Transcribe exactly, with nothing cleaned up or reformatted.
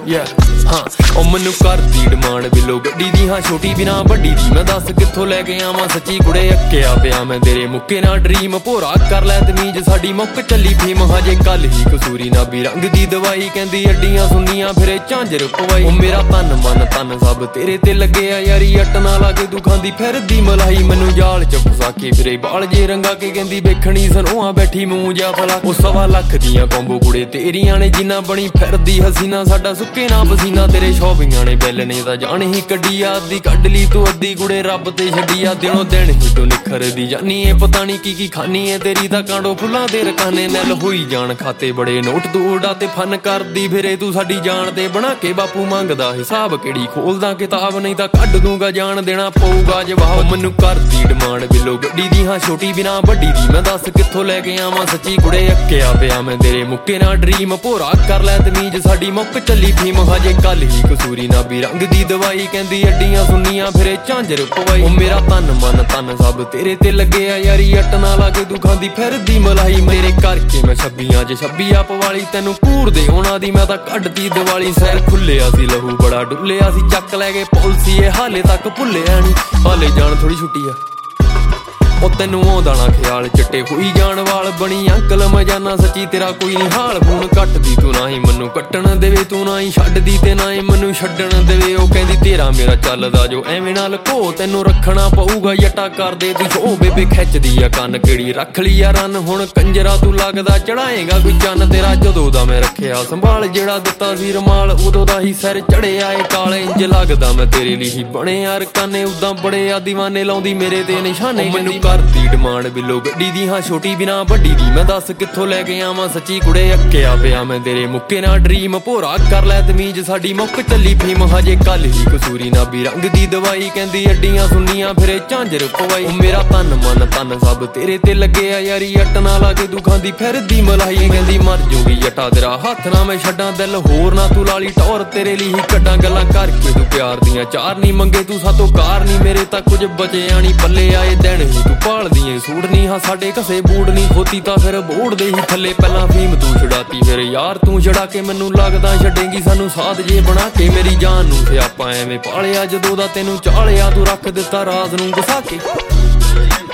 yeah हाँ ओ मैनू घर दी डिमांड बिलो गड्डी दी हाँ छोटी बिना बड्डी दी मैं दस कित्थों लैके आवां सच्ची कुड़े अक्किया पिया मैं तेरे मुक्के ना ड्रीम भोरा कर लै तमीज साडी मुक्क चली फीम हजे कल ही कसूरी ना भी रंग दी दवाई कहंदी अड्डियां सुनियां फिरे झांजर पवाई ओ मेरा तन मन तन सब तेरे ते लगे आ यारी अट ना लागे तू खांदी फिरदी मलाई मैनू जाल च फसा के फिरे बाल जे रंगा के कहंदी वेखणी सनोआ बैठी मूंह जा फला ओ सवा लख दियां कोंबो कुड़े तेरियां ने जिन्ना बनी फिरदी हसीना साडा सुक्के ना पसीना तेरे शॉपिंगां ने बिल ने तां जान ही कड्डी आ अद्धी कड्ड ली तू अद्धी कुड़े रब ते छड्डी आ दिनों दिन ही तू निखरदी जानी ए पता नहीं की की खानी है तेरी तां कांडो फुल्लां दे रकाने नैल होई जान खाते बड़े नोट तू उड़ा ते फन करदी फिरे तू साडी जान ते बना के बापू मंगदा हिसाब किहड़ी खोलदा किताब नहीं तां कड्ड दूंगा जान देना पऊगा जवाब मैनू घर दी डिमांड बिलो गड्डी दी हाँ छोटी बिना बड्डी दी मैं दस कित्थों लैके आवां सच्ची कुड़े अक्किया पिया मैं तेरे मुक्के ना ड्रीम भोरा कर लै तमीज साडी मुक्क चली फीम हजे कल ही कसूरी ना भी रंग दी दवाई कहंदी अड्डियां सुनियां फिरे झांजर पवाई ओ मेरा तन मन तन सब तेरे ते लगे आ यारी अट ना लागे तू खांदी फिरदी मलाई मेरे करके मैं छब्बियां च छब्बी आप वाली तैनू घूर दे होना दी मैं तां कड्डदी दिवाली सैर खुल्लिया सी लहू बड़ा डुल्लिया सी चक लै गए पुलसी ए हाले तक भुल्लिया नी हाले जान थोड़ी छुट्टी आ ओ तैनू आउंदा ना ख्याल चिट्टे होई जान वाल बनी अंकल मैं जाना सच्ची तेरा कोई नहीं हाल फोन कट्टदी तू ना ही मैनू कट्टण देवे तू ना ही छड्डदी ते ना ही मैनू छड्डण देवे ओ कहंदी तेरा मेरा चलदा जो एवें ना लको तैनू रखना पऊगा जट्टा कर दे दी ओ बेबे खिच्चदी आ कन्न किहड़ी रख ली आ रन हुण कंजरा तू लगदा चढ़ाएगा कोई चन्न तेरा जदों दा मैं रखिया संभाल जेड़ा दित्ता सी रमाल उदों दा ही सिर चढ़िया ए काले इंज लगदा मैं तेरे लिए ही बने यार काने उदां बड़े आ दीवाने लाउंदी मेरे ते निशाने मैनू घर दी डिमांड बिलो गड्डी दी हाँ छोटी बिना बड्डी दी मैं दस कित्थों लैके आवां सच्ची कुड़े अक्किया पिया मैं तेरे मुक्के ना ड्रीम भोरा कर लै तमीज साडी मुक्क चली फीम हजे कल ही कसूरी ना भी रंग दी दवाई कहंदी अड्डियां सुनियां फिरे झांजर पवाई ओ मेरा तन मन तन सब तेरे ते लगे आ यारी अट ना लागे तू खांदी फिरदी मलाई कहंदी मर जूगी जट्टा तेरा हत्थ ना मैं छड्डां दिल होर ना तू लाली टौर तेरे लिए ही कड्डां गल्लां करके तू प्यार दियां चार नहीं मंगे तू सातों कार नहीं मेरे तां कुछ बचिया नहीं पल्ले आए दिन ही तू भाल सूट नहीं हाँ साडे घसे बूट नहीं खोती तां फिर बोड़ दे ही थल्ले पहला फीम तू छड़ाती फिर यार तू छड़ा के मैनू लगदा छड्डेंगी सानू साथ जे बना के मेरी जान नू सियापा एवें पालिया जदों दा तैनू चालिया तू रख दित्ता राज नू घसा के।